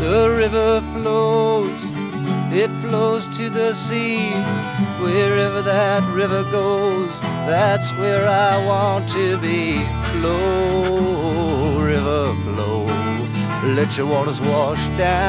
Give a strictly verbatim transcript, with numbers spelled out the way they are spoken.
The river flows, it flows to the sea. Wherever that river goes, that's where I want to be. Flow, river, flow, let your waters wash down